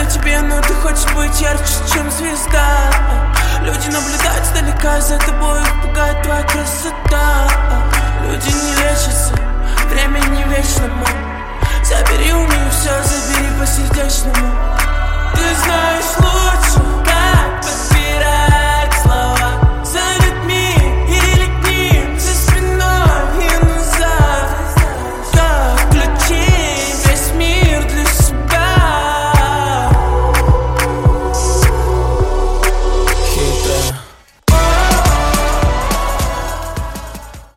для тебя, но ты хочешь быть ярче, чем звезда. Люди наблюдают сдалека за тобой, их пугает твоя красота. Люди не лечатся, время не вечно, мам. Забери у нее все, забери по-сердечному.